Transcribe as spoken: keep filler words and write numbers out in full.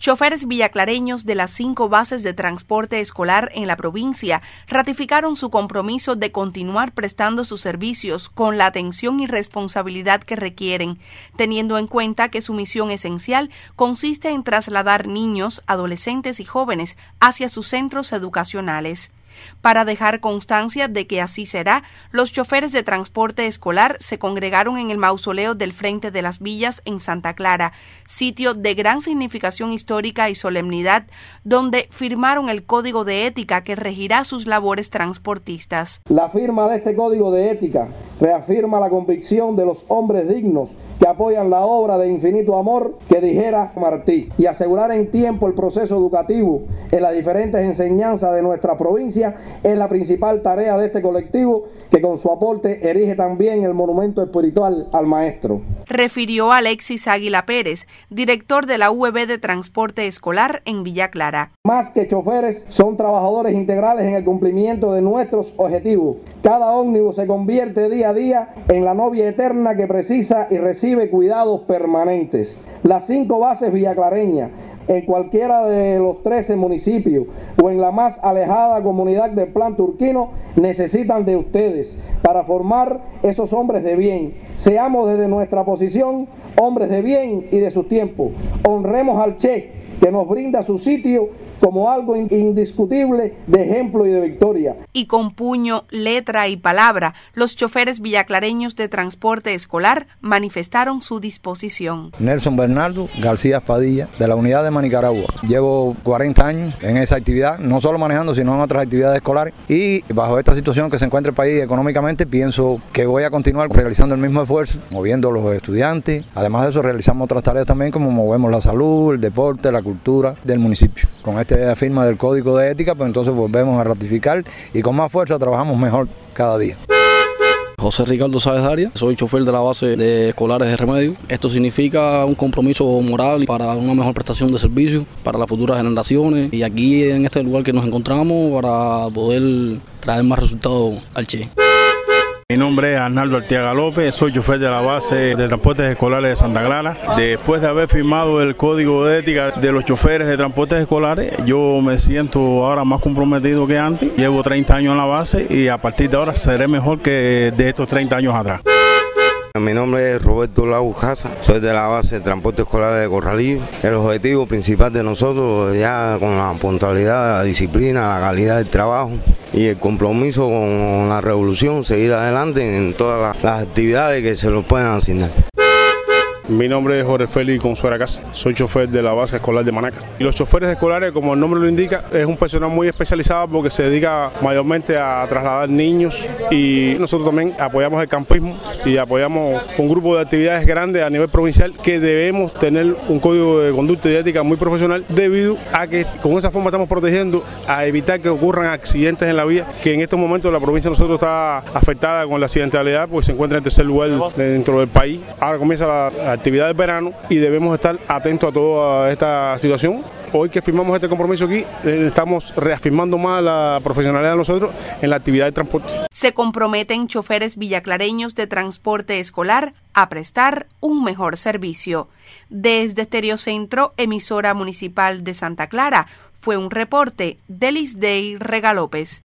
Choferes villaclareños de las cinco bases de transporte escolar en la provincia ratificaron su compromiso de continuar prestando sus servicios con la atención y responsabilidad que requieren, teniendo en cuenta que su misión esencial consiste en trasladar niños, adolescentes y jóvenes hacia sus centros educacionales. Para dejar constancia de que así será, los choferes de transporte escolar se congregaron en el mausoleo del Frente de las Villas en Santa Clara, sitio de gran significación histórica y solemnidad, donde firmaron el código de ética que regirá sus labores transportistas. La firma de este código de ética reafirma la convicción de los hombres dignos que apoyan la obra de infinito amor que dijera Martí, y asegurar en tiempo el proceso educativo en las diferentes enseñanzas de nuestra provincia es la principal tarea de este colectivo, que con su aporte erige también el monumento espiritual al maestro. Refirió Alexis Águila Pérez, director de la U E B de Transporte Escolar en Villa Clara. Más que choferes, son trabajadores integrales en el cumplimiento de nuestros objetivos. Cada ómnibus se convierte día a día en la novia eterna que precisa y recibe cuidados permanentes. Las cinco bases villaclareñas, en cualquiera de los trece municipios o en la más alejada comunidad del Plan Turquino, necesitan de ustedes para formar esos hombres de bien. Seamos desde nuestra posición hombres de bien y de sus tiempos. Honremos al Che, que nos brinda su sitio como algo indiscutible de ejemplo y de victoria. Y con puño, letra y palabra, los choferes villaclareños de transporte escolar manifestaron su disposición. Nelson Bernardo García Padilla, de la unidad de Manicaragua. Llevo cuarenta años en esa actividad, no solo manejando, sino en otras actividades escolares. Y bajo esta situación que se encuentra el país económicamente, pienso que voy a continuar realizando el mismo esfuerzo, moviendo a los estudiantes. Además de eso, realizamos otras tareas también, como movemos la salud, el deporte, la cultura del municipio. Con esta firma del código de ética, pues entonces volvemos a ratificar y con más fuerza trabajamos mejor cada día. José Ricardo Sáez Arias, soy chofer de la base de escolares de Remedio. Esto significa un compromiso moral para una mejor prestación de servicios para las futuras generaciones, y aquí en este lugar que nos encontramos para poder traer más resultados al Che. Mi nombre es Arnaldo Arteaga López, soy chofer de la base de transportes escolares de Santa Clara. Después de haber firmado el código de ética de los choferes de transportes escolares, yo me siento ahora más comprometido que antes. Llevo treinta años en la base y a partir de ahora seré mejor que de estos treinta años atrás. Mi nombre es Roberto Lau Casa, soy de la base de transporte escolar de Corralillo. El objetivo principal de nosotros, ya con la puntualidad, la disciplina, la calidad del trabajo y el compromiso con la revolución, seguir adelante en todas las actividades que se nos puedan asignar. Mi nombre es Jorge Félix Consuera Casa, soy chofer de la base escolar de Manacas. Y los choferes escolares, como el nombre lo indica, es un personal muy especializado porque se dedica mayormente a trasladar niños, y nosotros también apoyamos el campismo y apoyamos un grupo de actividades grandes a nivel provincial, que debemos tener un código de conducta y de ética muy profesional, debido a que con esa forma estamos protegiendo a evitar que ocurran accidentes en la vía, que en estos momentos la provincia de nosotros está afectada con la accidentalidad, porque se encuentra en tercer lugar dentro del país. Ahora comienza la actividad del verano y debemos estar atentos a toda esta situación. Hoy que firmamos este compromiso aquí, estamos reafirmando más la profesionalidad de nosotros en la actividad de transporte. Se comprometen choferes villaclareños de transporte escolar a prestar un mejor servicio. Desde Estereocentro, emisora municipal de Santa Clara, fue un reporte de Lisdey Rega López.